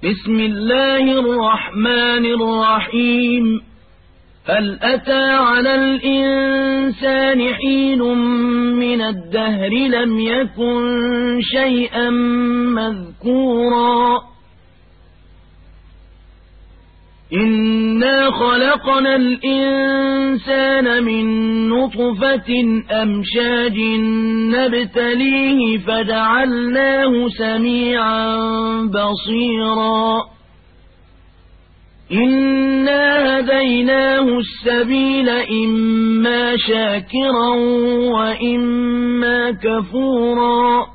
بسم الله الرحمن الرحيم. هل أتى على الإنسان حين من الدهر لم يكن شيئا مذكورا إنا خلقنا الإنسان من نطفة أمشاج نبتليه فجعلناه سميعا بصيرا إنا هديناه السبيل إما شاكرا وإما كفورا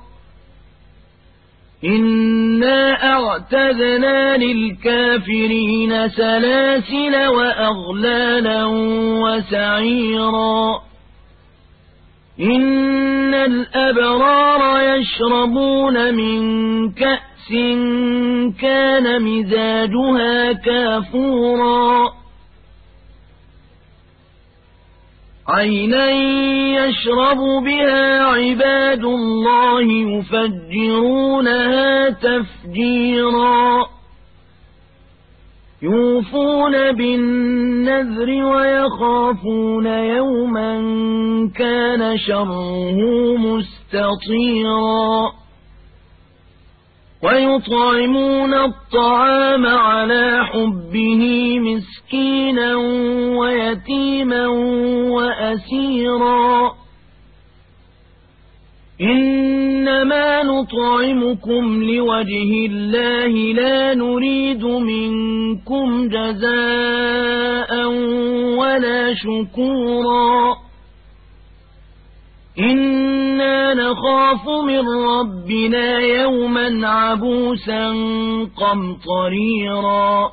إنا أعتدنا للكافرين سلاسل وأغلالا وسعيرا إن الأبرار يشربون من كأس كان مزاجها كافورا عينا يشرب بها عباد الله يفجرونها تفجيرا يوفون بالنذر ويخافون يوما كان شره مستطيرا ويطعمون الطعام على حبه مسكينا ويتيما وأسيرا إنما نطعمكم لوجه الله لا نريد منكم جزاء ولا شكورا إنا نخاف من ربنا يوما عبوسا قمطريرا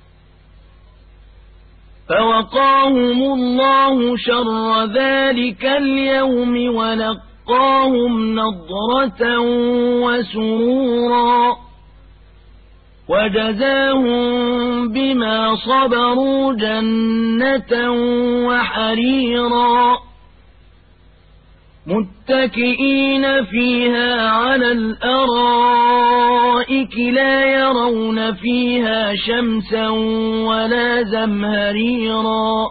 فوقاهم الله شر ذلك اليوم ولقاهم نضرة وسرورا وجزاهم بما صبروا جنة وحريرا متكئين فيها على الأرائك لا يرون فيها شمسا ولا زمهريرا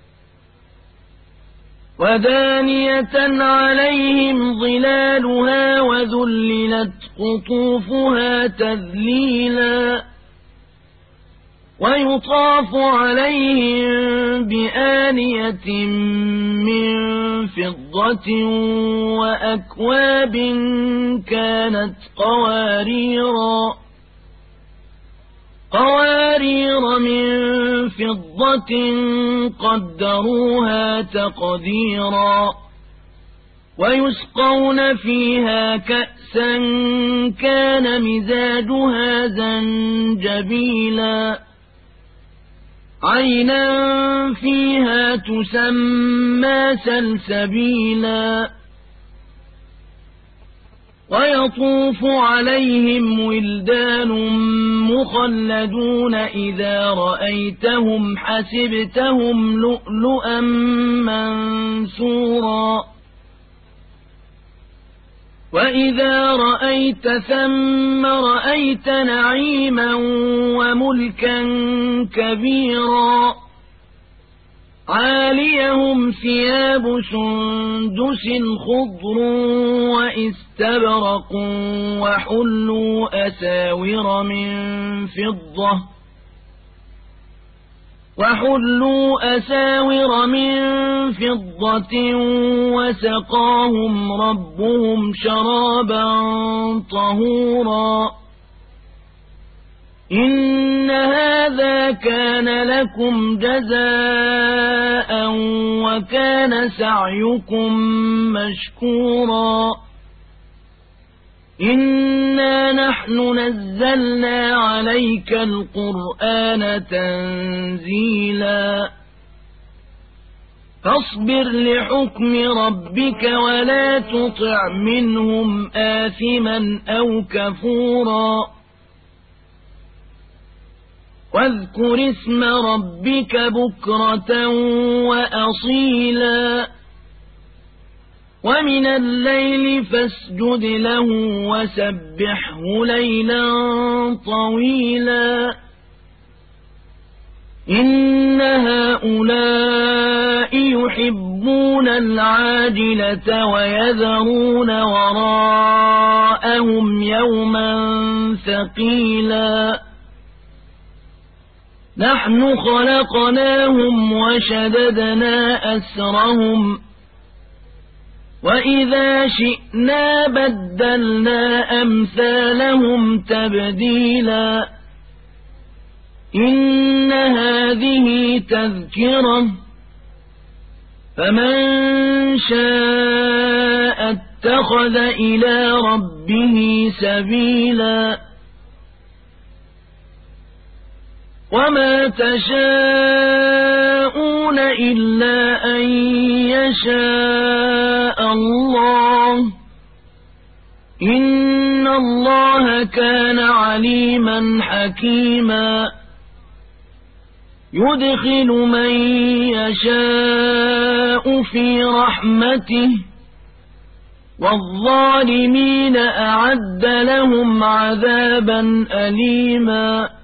ودانية عليهم ظلالها وذللت قطوفها تذليلا ويطاف عليهم بآنية من فضة وأكواب كانت قوارير من فضة قدروها تقديرا ويسقون فيها كأسا كان مزاجها زنجبيلا عينا فيها تسمى سلسبيلا ويطوف عليهم ولدان مخلدون إذا رأيتهم حسبتهم لؤلؤا منثورا وإذا رأيت ثم رأيت نعيما وملكا كبيرا عاليهم ثياب سندس خضر وإستبرق وحلوا أساور من فضة وسقاهم ربهم شرابا طهورا إن هذا كان لكم جزاء وكان سعيكم مشكورا إنا نحن نزلنا عليك القرآن تنزيلا فاصبر لحكم ربك ولا تطع منهم آثما أو كفورا واذكر اسم ربك بكرة وأصيلا ومن الليل فاسجد له وسبحه ليلا طويلا إن هؤلاء يحبون العاجلة ويذرون وراءهم يوما ثقيلا نحن خلقناهم وشددنا أسرهم وإذا شئنا بدلنا أمثالهم تبديلا إن هذه تذكرة فمن شاء اتخذ إلى ربه سبيلا وما تشاءون إلا أن يشاء الله إن الله كان عليما حكيما يدخل من يشاء في رحمته والظالمين أعد لهم عذابا أليما